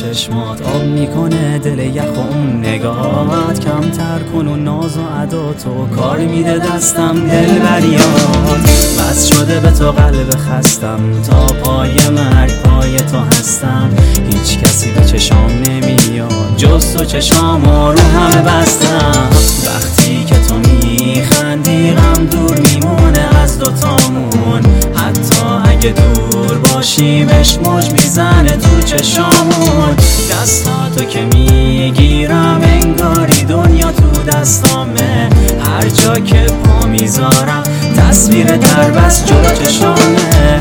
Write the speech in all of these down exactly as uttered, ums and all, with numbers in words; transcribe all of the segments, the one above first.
چشمات آب میکنه دل یخ و اون نگاهات کمتر کن و ناز و ادا تو کار میده دستم دل بریاد بس شده به تو قلب خستم تا پای مرگ پای تو هستم هیچ کسی به چشام نمیاد جز تو چشامو رو همه بستم وقتی که تو میخندی غم دور میمونه از دوتامون حتی اگه دور باشیم عشق موج میزنه تو چشامون دستاتو که میگیرم انگاری دنیا تو دستامه هر جا که پا میذارم تصویر دربست جلو چشامه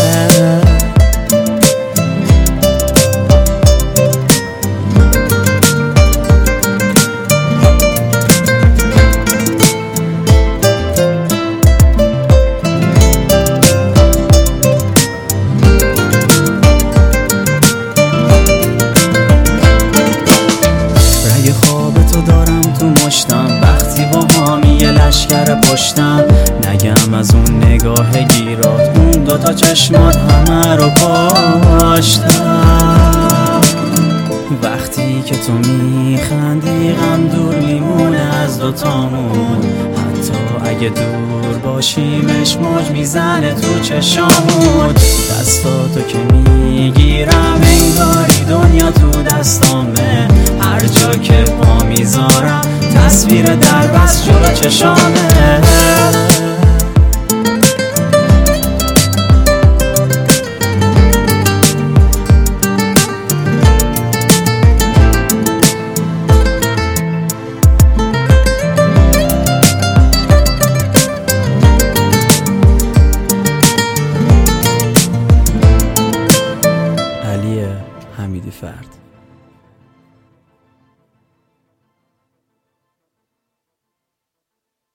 وقتی با حامی لشکر پشتم نگم از اون نگاه گیرات اون دوتا چشمات همه رو کاشتم وقتی که تو میخندی غم دور میمونه از دوتامون حتی اگه دور باشیم عشق موج میزنه تو چشامون دستاتو که میگیرم انگاری دنیا تو دستامه هر جا که پا میذارم تصویر دربست جلو چشامه علی حمیدی فرد.